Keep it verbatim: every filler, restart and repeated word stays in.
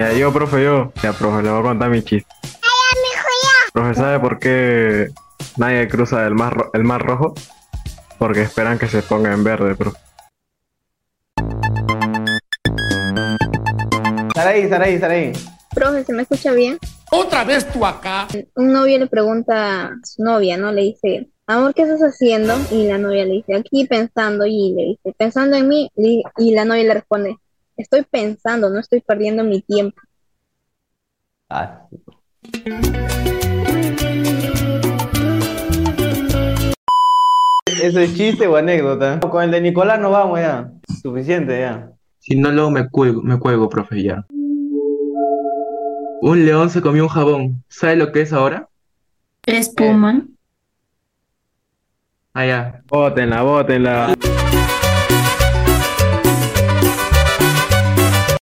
Ya yo, profe, yo. Ya, profe, le voy a contar mi chiste. Profe, ¿sabe por qué nadie cruza el mar, ro- el mar rojo? Porque esperan que se ponga en verde, profe. Saraí, Saraí, Saraí. Profe, ¿se me escucha bien? Otra vez tú acá. Un novio le pregunta a su novia, ¿no? Le dice, amor, ¿qué estás haciendo? Y la novia le dice, aquí pensando, y le dice, pensando en mí, y y la novia le responde, estoy pensando, no estoy perdiendo mi tiempo. Ah, ¿eso es chiste o anécdota? Con el de Nicolás no vamos ya. Suficiente ya. Si no, luego me cuelgo, me cuelgo, profe, ya. Un león se comió un jabón. ¿Sabe lo que es ahora? Eh, Espuma. Allá. Bótenla, bótenla.